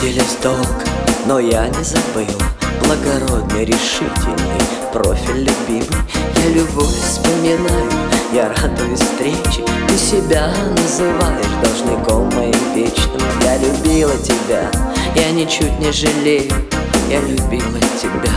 виделись долго, но я не забыл благородный, решительный профиль любимый. Я любовь вспоминаю, я радуюсь встрече. Ты себя называешь должником моим вечным. Я любила тебя, я ничуть не жалею, я любила тебя.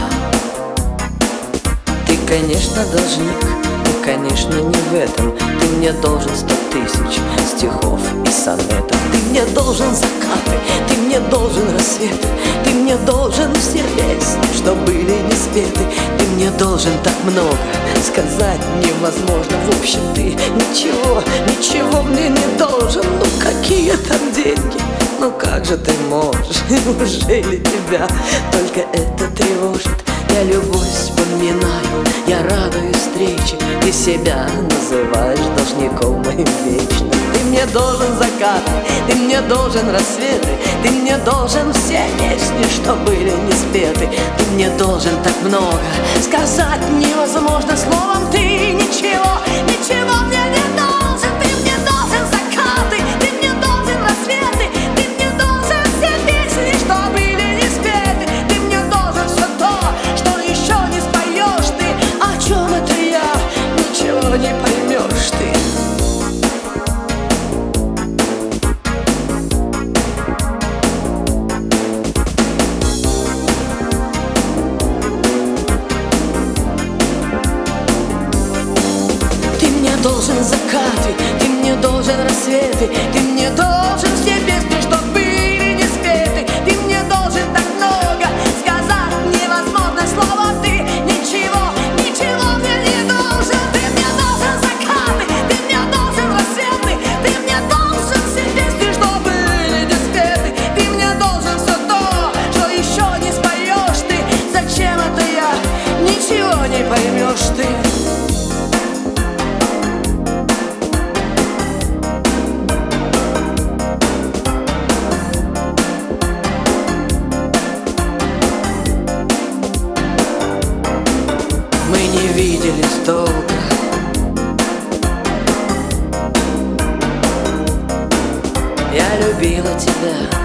Ты, конечно, должник, но, конечно, не в этом. Ты мне должен 100 тысяч стихов и сонетов. Ты мне должен закаты, ты мне должен рассветы. Ты мне должен все песни, что были не спеты. Ты мне должен так много, сказать невозможно. В общем, ты ничего мне не должен. Ну какие там деньги, ну как же ты можешь? Неужели тебя только это тревожит? Я любовь вспоминаю, я радуюсь встрече. Ты себя называешь должником моим вечным. Ты мне должен закат, ты мне должен рассветы. Ты мне должен все песни, что были не спеты. Ты мне должен так много, сказать невозможно. Словом, ты ничего мне не должен. Ты мне должен закаты, ты мне должен рассветы. Ты мне должен все песни, что были не спеты. Ты мне должен все то, что еще не споешь ты. О чем это я? Ничего не поймешь ты. Ты мне должен закаты, ты мне должен рассветы. Ты мне должен все песни, что были не спеты. Ты мне должен так много, сказать невозможно. Слово, ты ничего мне не должен. Ты мне должен закаты, ты мне должен рассветы. Ты мне должен все песни, что были не спеты. Ты мне должен все то, что еще не споешь ты. Зачем это я? Ничего не поймешь ты. Мы не виделись долго. Я любила тебя.